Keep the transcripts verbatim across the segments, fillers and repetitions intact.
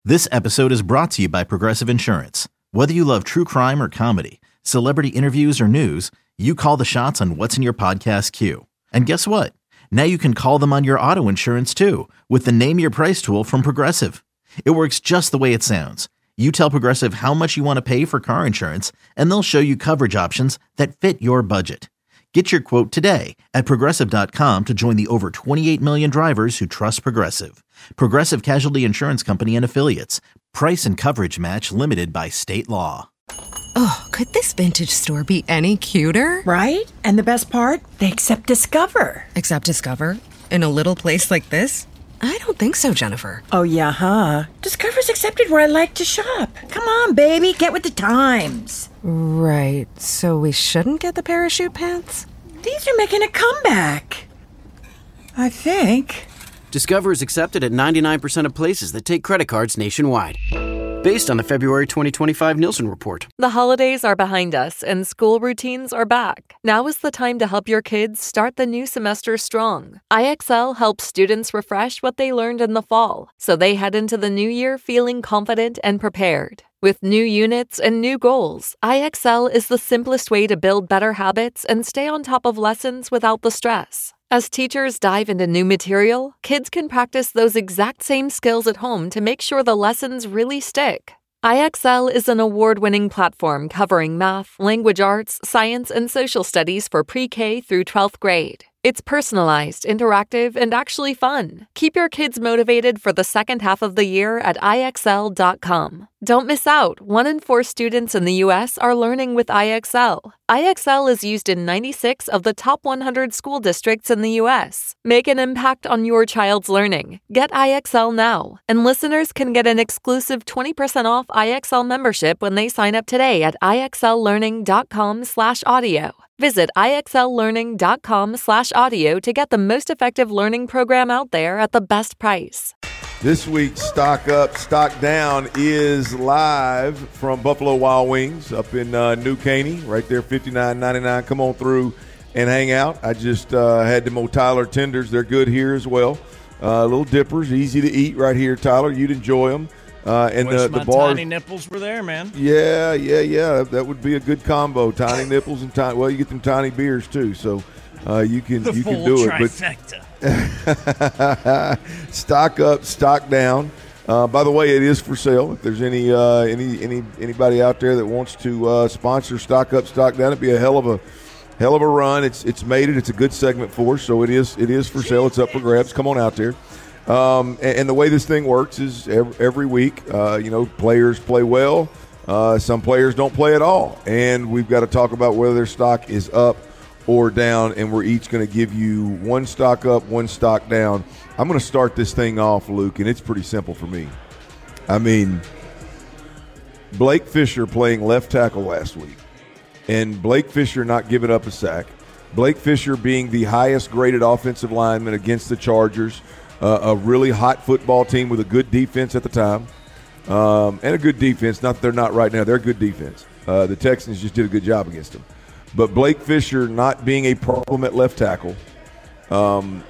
This episode is brought to you by Progressive Insurance. Whether you love true crime or comedy, celebrity interviews or news, you call the shots on what's in your podcast queue. And guess what? Now you can call them on your auto insurance too with the Name Your Price tool from Progressive. It works just the way it sounds. You tell Progressive how much you want to pay for car insurance, and they'll show you coverage options that fit your budget. Get your quote today at Progressive dot com to join the over twenty-eight million drivers who trust Progressive. Progressive Casualty Insurance Company and Affiliates. Price and coverage match limited by state law. Oh, could this vintage store be any cuter? Right? And the best part? They accept Discover. Accept Discover? In a little place like this? I don't think so, Jennifer. Oh, yeah, huh? Discover's accepted where I like to shop. Come on, baby, get with the times. Right, so we shouldn't get the parachute pants? These are making a comeback. I think. Discover is accepted at ninety-nine percent of places that take credit cards nationwide. Based on the February twenty twenty-five Nielsen report. The holidays are behind us and school routines are back. Now is the time to help your kids start the new semester strong. I X L helps students refresh what they learned in the fall, so they head into the new year feeling confident and prepared. With new units and new goals, I X L is the simplest way to build better habits and stay on top of lessons without the stress. As teachers dive into new material, kids can practice those exact same skills at home to make sure the lessons really stick. I X L is an award-winning platform covering math, language arts, science, and social studies for pre-K through twelfth grade. It's personalized, interactive, and actually fun. Keep your kids motivated for the second half of the year at I X L dot com. Don't miss out. One in four students in the U S are learning with I X L. I X L is used in ninety-six of the top one hundred school districts in the U S. Make an impact on your child's learning. Get I X L now. And listeners can get an exclusive twenty percent off I X L membership when they sign up today at I X L learning dot com slash audio. Visit I X L learning dot com slash audio to get the most effective learning program out there at the best price. This week's Stock Up, Stock Down is live from Buffalo Wild Wings up in uh, New Caney, right there, fifty-nine ninety-nine. Come on through and hang out. I just uh, had them old Tyler tenders. They're good here as well. Uh, little dippers, easy to eat right here, Tyler. You'd enjoy them. Uh, and Wish the, my the bars, tiny nipples were there, man. Yeah, yeah, yeah. That would be a good combo. Tiny nipples and tiny. Well, you get them tiny beers too, so uh, you can the you full can do trifecta. it. But stock up, stock down. Uh, by the way, it is for sale. If there's any uh, any any anybody out there that wants to uh, sponsor Stock Up, Stock Down, it'd be a hell of a hell of a run. It's it's made it. It's a good segment for us, so it is it is for sale. It's up for grabs. Come on out there. Um, and, and the way this thing works is every, every week, uh, you know, players play well. Uh, some players don't play at all. And we've got to talk about whether their stock is up or down. And we're each going to give you one stock up, one stock down. I'm going to start this thing off, Luke, and it's pretty simple for me. I mean, Blake Fisher playing left tackle last week. And Blake Fisher not giving up a sack. Blake Fisher being the highest graded offensive lineman against the Chargers. Uh, a really hot football team with a good defense at the time, um, and a good defense. Not that they're not right now. They're a good defense. Uh, the Texans just did a good job against them. But Blake Fisher not being a problem at left tackle um,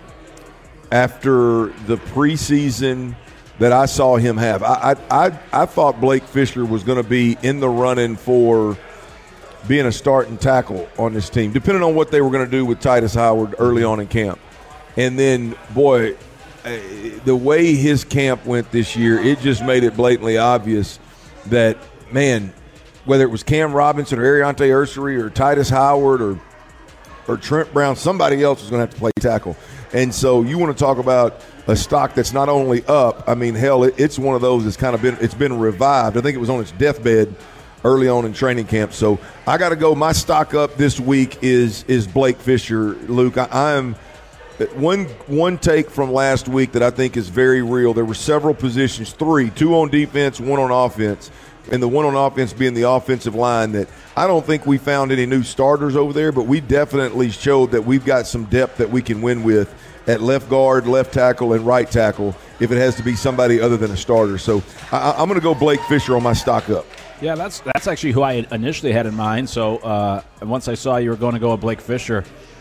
after the preseason that I saw him have. I, I, I, I thought Blake Fisher was going to be in the running for being a starting tackle on this team, depending on what they were going to do with Titus Howard early on in camp. And then, boy – the way his camp went this year, it just made it blatantly obvious that, man, whether it was Cam Robinson or Ariante Ursery or Titus Howard or or Trent Brown, somebody else was going to have to play tackle. And so you want to talk about a stock that's not only up, I mean, hell, it, it's one of those that's kind of been – it's been revived. I think it was on its deathbed early on in training camp. So I got to go. My stock up this week is is Blake Fisher, Luke. I, I'm – One one take from last week that I think is very real. There were several positions, three, two on defense, one on offense, and the one on offense being the offensive line that I don't think we found any new starters over there, but we definitely showed that we've got some depth that we can win with at left guard, left tackle, and right tackle if it has to be somebody other than a starter. So I, I'm going to go Blake Fisher on my stock up. Yeah, that's that's actually who I initially had in mind. So uh, once I saw you were going to go with Blake Fisher,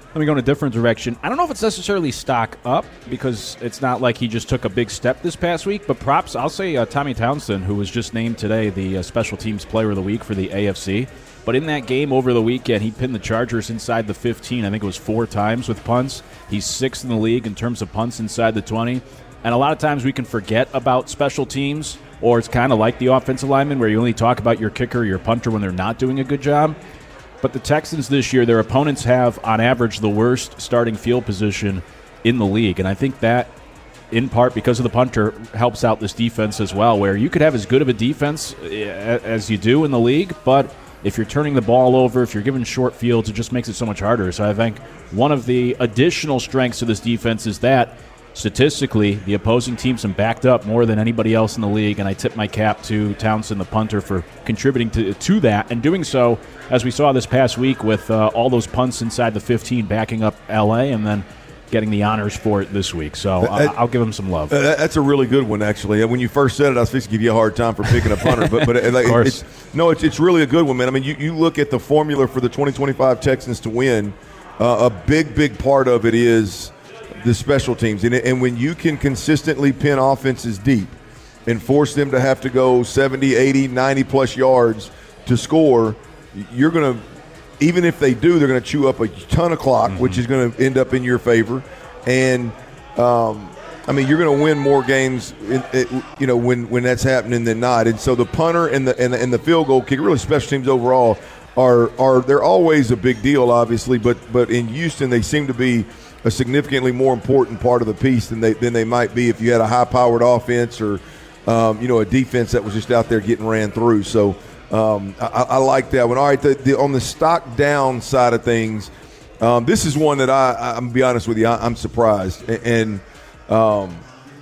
Let me go in a different direction. I don't know if it's necessarily stock up because it's not like he just took a big step this past week, but props, I'll say uh, Tommy Townsend, who was just named today the uh, Special Teams Player of the Week for the A F C. But in that game over the weekend, he pinned the Chargers inside the fifteen. I think it was four times with punts. He's sixth in the league in terms of punts inside the twenty. And a lot of times we can forget about special teams, or it's kind of like the offensive lineman where you only talk about your kicker or your punter when they're not doing a good job. But the Texans this year, their opponents have, on average, the worst starting field position in the league. And I think that, in part because of the punter, helps out this defense as well, where you could have as good of a defense as you do in the league, but if you're turning the ball over, if you're giving short fields, it just makes it so much harder. So I think one of the additional strengths of this defense is that, statistically, the opposing teams have backed up more than anybody else in the league, and I tip my cap to Townsend, the punter, for contributing to to that, and doing so, as we saw this past week, with uh, all those punts inside the fifteen backing up L A and then getting the honors for it this week. So uh, I'll give him some love. Uh, that's a really good one, actually. When you first said it, I was supposed to give you a hard time for picking a punter. but but it, like, of course. It's, no, it's, it's really a good one, man. I mean, you, you look at the formula for the twenty twenty-five Texans to win, uh, a big, big part of it is the special teams. And, and when you can consistently pin offenses deep and force them to have to go seventy, eighty, ninety-plus yards to score, you're going to – even if they do, they're going to chew up a ton of clock, mm-hmm. which is going to end up in your favor. And, um, I mean, you're going to win more games, in, in, you know, when, when that's happening than not. And so the punter and the and the, and the field goal kicker, really special teams overall, are are they're always a big deal, obviously. But but in Houston, they seem to be a significantly more important part of the piece than they than they might be if you had a high-powered offense or, um, you know, a defense that was just out there getting ran through. So um, I, I like that one. All right, the, the, on the stock down side of things, um, this is one that I, I'm gonna be honest with you, I, I'm surprised, and um,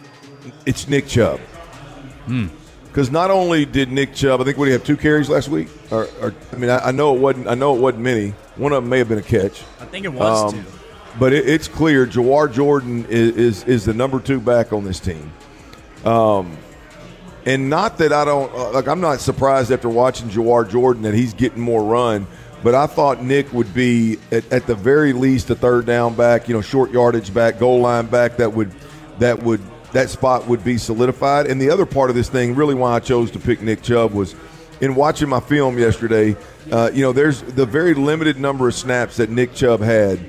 it's Nick Chubb. Because hmm. not only did Nick Chubb, I think, what did he have, two carries last week? Or, or I mean, I, I know it wasn't. I know it wasn't many. One of them may have been a catch. I think it was um, two. But it, it's clear Jawar Jordan is, is is the number two back on this team. Um, and not that I don't uh, – like I'm not surprised after watching Jawar Jordan that he's getting more run, but I thought Nick would be at, at the very least a third down back, you know, short yardage back, goal line back that would that would that spot would be solidified. And the other part of this thing, really why I chose to pick Nick Chubb, was in watching my film yesterday, uh, you know, there's the very limited number of snaps that Nick Chubb had.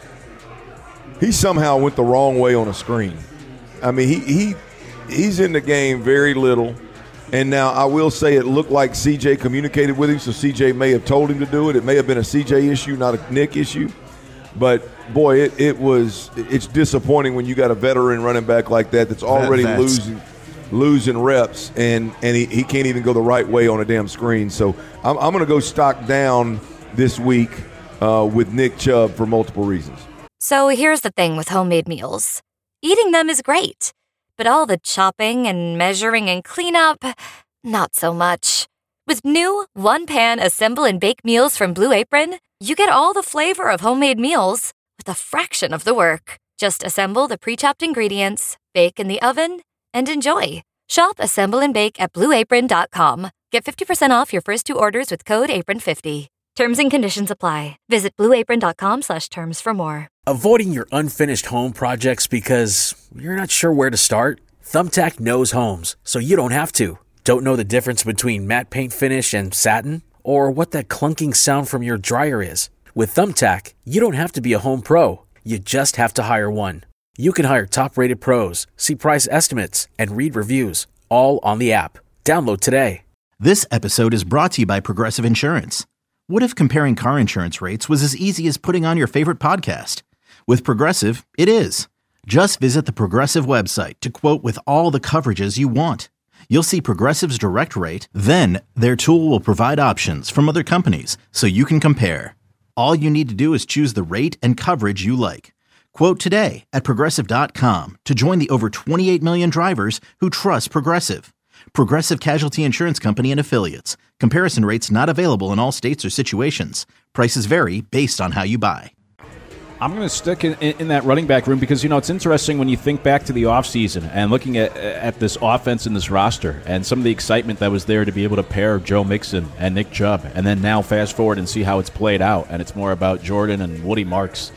He somehow went the wrong way on a screen. I mean, he, he he's in the game very little. And now I will say it looked like C J communicated with him, so C J may have told him to do it. It may have been a C J issue, not a Nick issue. But, boy, it, it was – it's disappointing when you got a veteran running back like that that's already that, losing losing reps, and, and he, he can't even go the right way on a damn screen. So I'm, I'm going to go stock down this week uh, with Nick Chubb for multiple reasons. So here's the thing with homemade meals. Eating them is great, but all the chopping and measuring and cleanup, not so much. With new one-pan assemble and bake meals from Blue Apron, you get all the flavor of homemade meals with a fraction of the work. Just assemble the pre-chopped ingredients, bake in the oven, and enjoy. Shop, assemble, and bake at blue apron dot com. Get fifty percent off your first two orders with code apron fifty. Terms and conditions apply. Visit blue apron dot com slash terms for more. Avoiding your unfinished home projects because you're not sure where to start? Thumbtack knows homes, so you don't have to. Don't know the difference between matte paint finish and satin? Or what that clunking sound from your dryer is? With Thumbtack, you don't have to be a home pro. You just have to hire one. You can hire top-rated pros, see price estimates, and read reviews, all on the app. Download today. This episode is brought to you by Progressive Insurance. What if comparing car insurance rates was as easy as putting on your favorite podcast? With Progressive, it is. Just visit the Progressive website to quote with all the coverages you want. You'll see Progressive's direct rate, then their tool will provide options from other companies so you can compare. All you need to do is choose the rate and coverage you like. Quote today at Progressive dot com to join the over twenty-eight million drivers who trust Progressive. Progressive Casualty Insurance Company and Affiliates. Comparison rates not available in all states or situations. Prices vary based on how you buy. I'm going to stick in, in, in that running back room because, you know, it's interesting when you think back to the offseason and looking at at this offense and this roster and some of the excitement that was there to be able to pair Joe Mixon and Nick Chubb, and then now fast forward and see how it's played out, and it's more about Jordan and Woody Marks.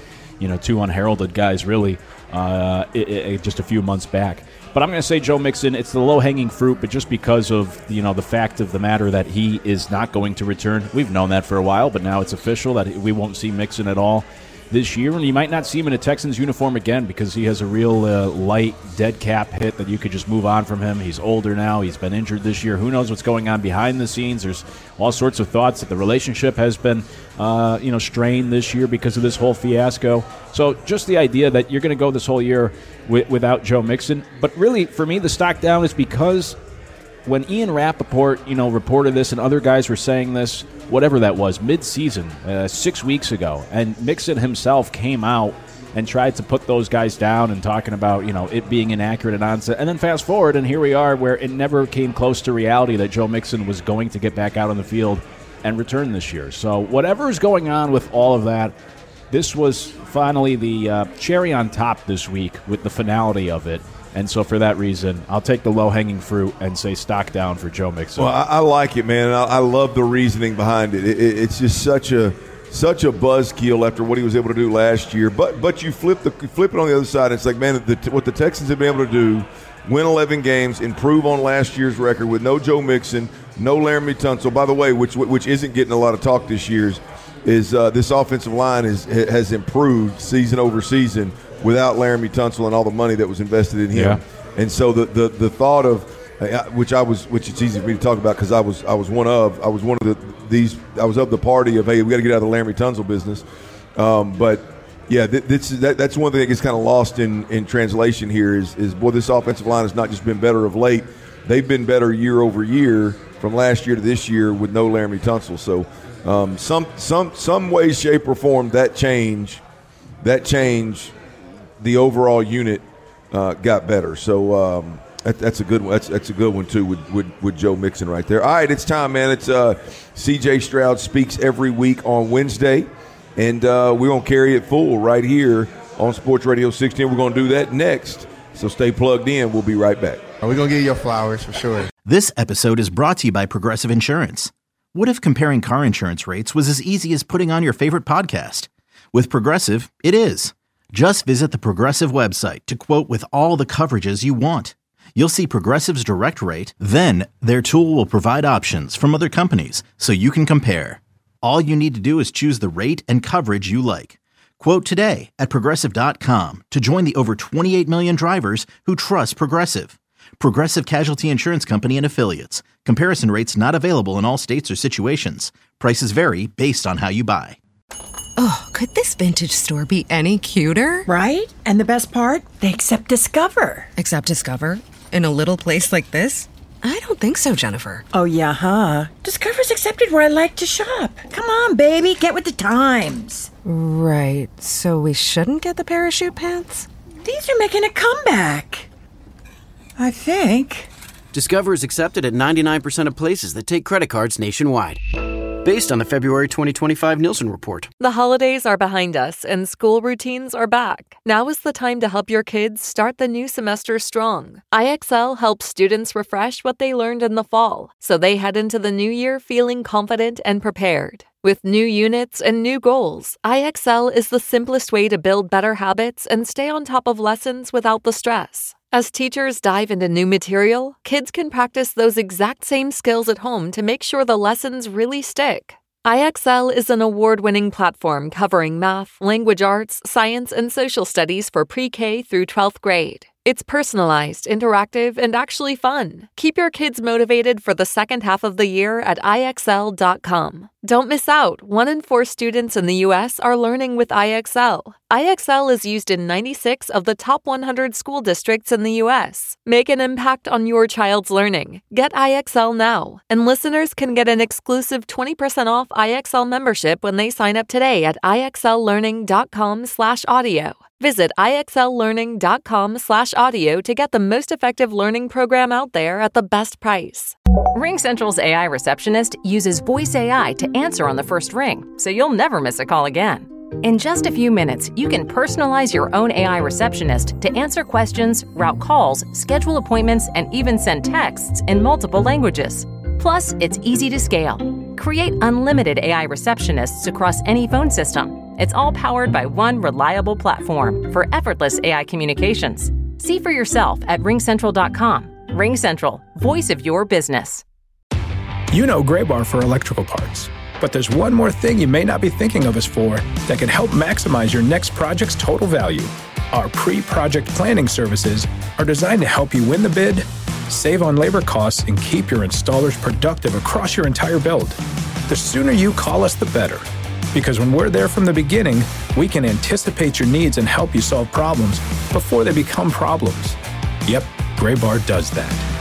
you know, two unheralded guys really uh, it, it, just a few months back. But I'm going to say Joe Mixon, it's the low-hanging fruit, but just because of, you know, the fact of the matter that he is not going to return. We've known that for a while, but now it's official that we won't see Mixon at all this year, and you might not see him in a Texans uniform again because he has a real uh, light dead cap hit that you could just move on from him. He's older now. He's been injured this year. Who knows what's going on behind the scenes? There's all sorts of thoughts that the relationship has been uh, you know, strained this year because of this whole fiasco. So just the idea that you're going to go this whole year w- without Joe Mixon. But really, for me, the stock down is because when Ian Rappaport, you know, reported this and other guys were saying this, whatever that was, mid-season, uh, six weeks ago, and Mixon himself came out and tried to put those guys down and talking about, you know, it being inaccurate and nonsense. And then fast forward, and here we are where it never came close to reality that Joe Mixon was going to get back out on the field and return this year. So whatever is going on with all of that, this was finally the uh, cherry on top this week with the finality of it. And so for that reason, I'll take the low-hanging fruit and say stock down for Joe Mixon. Well, I, I like it, man. I, I love the reasoning behind it. It, it. It's just such a such a buzzkill after what he was able to do last year. But but you flip the flip it on the other side. And it's like, man, the, what the Texans have been able to do, win eleven games, improve on last year's record with no Joe Mixon, no Laramie Tunsil. By the way, which which isn't getting a lot of talk this year, is uh, this offensive line is has improved season over season without Laramie Tunsil and all the money that was invested in him. Yeah. And so the, the, the thought of uh, which I was which it's easy for me to talk about because I was I was one of I was one of the these I was of the party of, hey, we got to get out of the Laramie Tunsil business. Um, but yeah, th- this that, that's one thing that gets kind of lost in, in translation here is is boy, this offensive line has not just been better of late; they've been better year over year from last year to this year with no Laramie Tunsil. So um, some some some way, shape, or form that change that change. The overall unit uh, got better, so um, that, that's a good one. That's that's a good one too with, with with Joe Mixon right there. All right, it's time, man. It's uh, C J Stroud Speaks every week on Wednesday, and uh, we're gonna carry it full right here on Sports Radio sixteen. We're gonna do that next, so stay plugged in. We'll be right back. We're gonna give you your flowers for sure. This episode is brought to you by Progressive Insurance. What if comparing car insurance rates was as easy as putting on your favorite podcast? With Progressive, it is. Just visit the Progressive website to quote with all the coverages you want. You'll see Progressive's direct rate, then their tool will provide options from other companies so you can compare. All you need to do is choose the rate and coverage you like. Quote today at Progressive dot com to join the over twenty-eight million drivers who trust Progressive. Progressive Casualty Insurance Company and Affiliates. Comparison rates not available in all states or situations. Prices vary based on how you buy. Oh, could this vintage store be any cuter? Right? And the best part? They accept Discover. Accept Discover? In a little place like this? I don't think so, Jennifer. Oh, yeah, huh? Discover's accepted where I like to shop. Come on, baby, get with the times. Right, so we shouldn't get the parachute pants? These are making a comeback. I think. Discover is accepted at ninety-nine percent of places that take credit cards nationwide. Based on the February twenty twenty-five Nielsen report. The holidays are behind us and school routines are back. Now is the time to help your kids start the new semester strong. I X L helps students refresh what they learned in the fall, so they head into the new year feeling confident and prepared. With new units and new goals, I X L is the simplest way to build better habits and stay on top of lessons without the stress. As teachers dive into new material, kids can practice those exact same skills at home to make sure the lessons really stick. I X L is an award-winning platform covering math, language arts, science, and social studies for pre-K through twelfth grade. It's personalized, interactive, and actually fun. Keep your kids motivated for the second half of the year at I X L dot com. Don't miss out. One in four students in the U S are learning with I X L. I X L is used in ninety-six of the top one hundred school districts in the U S. Make an impact on your child's learning. Get I X L now. And listeners can get an exclusive twenty percent off I X L membership when they sign up today at I X L learning dot com slash audio. Visit I X L learning dot com slash audio to get the most effective learning program out there at the best price. RingCentral's A I receptionist uses voice A I to answer on the first ring, so you'll never miss a call again. In just a few minutes, you can personalize your own A I receptionist to answer questions, route calls, schedule appointments, and even send texts in multiple languages. Plus, it's easy to scale. Create unlimited A I receptionists across any phone system. It's all powered by one reliable platform for effortless A I communications. See for yourself at ring central dot com. RingCentral, voice of your business. You know Graybar for electrical parts, but there's one more thing you may not be thinking of us for that can help maximize your next project's total value. Our pre-project planning services are designed to help you win the bid, save on labor costs, and keep your installers productive across your entire build. The sooner you call us, the better. Because when we're there from the beginning, we can anticipate your needs and help you solve problems before they become problems. Yep, Graybar does that.